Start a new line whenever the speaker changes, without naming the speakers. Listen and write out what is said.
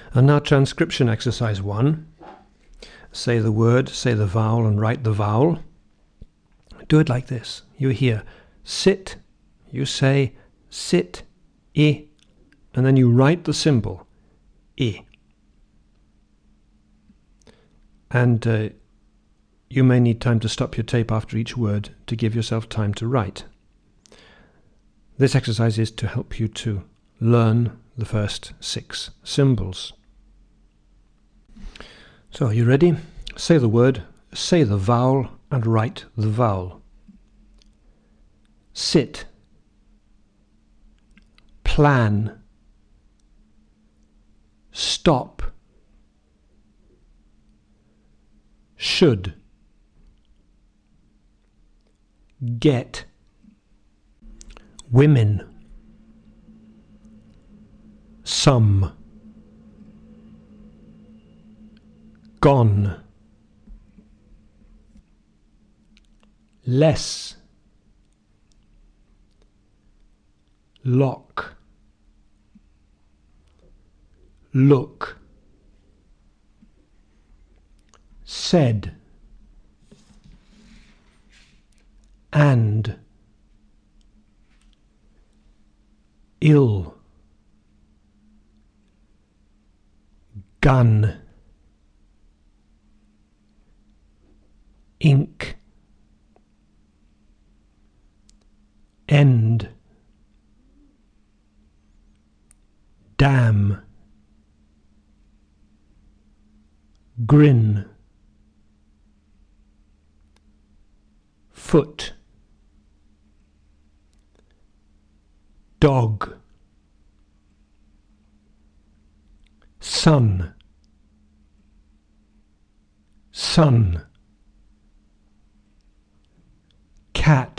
And now transcription exercise 1. Say the word, say the vowel, and write the vowel. Do it like this. You hear sit, you say sit, I, and then you write the symbol, I. And you may need time to stop your tape after each word to give yourself time to write. This exercise is to help you to learn the first 6 symbols. So, are you ready? Say the word, say the vowel, and write the vowel. Sit. Plan. Stop. Should. Get. Women. Some. Gone. Less. Lock. Look. Said. And. Ill. Gun. Ink. End. Damn. Grin. Foot. Dog. Sun. Sun. Cat.